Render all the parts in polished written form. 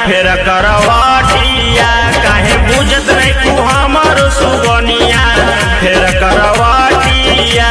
फेर करवाटिया काहे बुझत नहीं तू हमर सुगनिया फेर करवाटिया।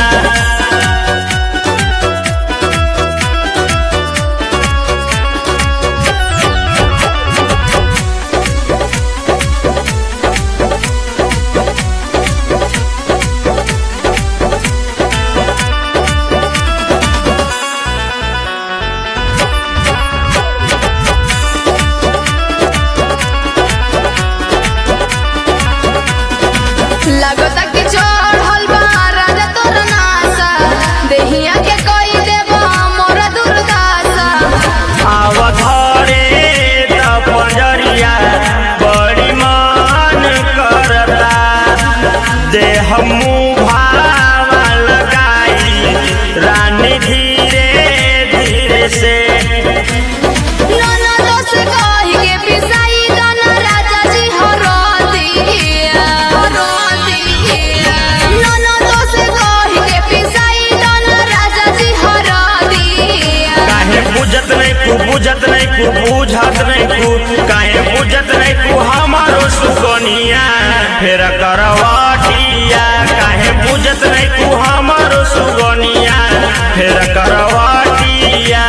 लगता कि चढ़ल बा राजा तोर नासा देहिया के कोई देबा मोरा दुर्गासा। आवधरे त पंजरिया बड़ी मन करता देह मुभावा लगाई रानी धीरे धीरे से। ननदो से कहि के पिसाई दाना राजा जी हरदिया हरदिया। ननदो से कहि के पिसाई दाना राजा जी हरदिया। काहे बुझत नहीं तू बुझत नहीं तू बुझत नहीं तू काहे बुझत नहीं तू हमारो सुगनिया फेर करवाटिया काहे बुझत नहीं तू हमारो सुगनिया फेर करवाटिया।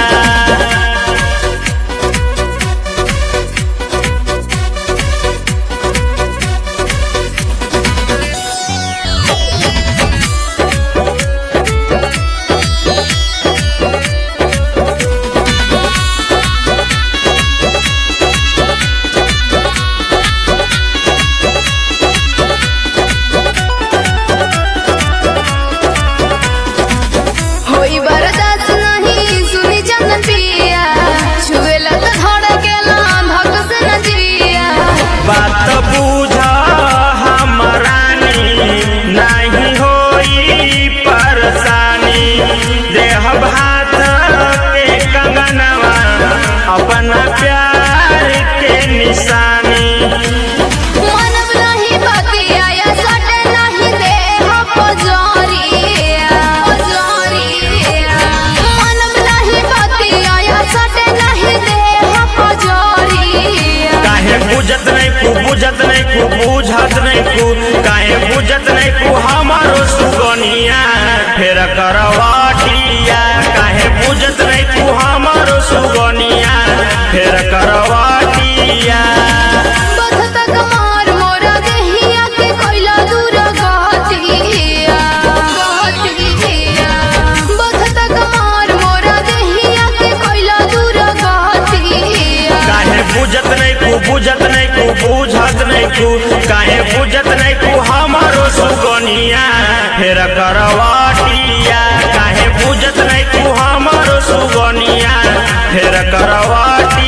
होई बर्दाश्त नहीं सुनी चंदन पिया छुएला त धड़केला धक से नजिया। बात बुझ हमरानी नहीं होई परेशानी देह भात के कंगनवा अपना प्यार के निशानी। मानव नहीं बतिया या सटे नहीं देह पजरिया पजरिया। मानव नहीं बतिया या सटे नहीं देह पजरिया। काहे बुझत नहीं तू बुझत नहीं तू बुझत नहीं तू काहे बुझत नहीं तू हमारो सुगनिया फेर करवाटिया काहे बुझत नहीं तू हमारो सुगनिया फेर करवाटिया। बधत कमार मोरा देहिया के कोइला दूर गतिया गतिया। बधत कमार मोरा देहिया के कोइला दूर गतिया। काहे बुझत नहीं तू बुझत नहीं तू बुझत नहीं तू काहे बुझत नहीं तू हमारो सुगनिया फेर करवाटिया काहे बुझत नहीं तू हमारो सुगनिया फेर करवाटिया।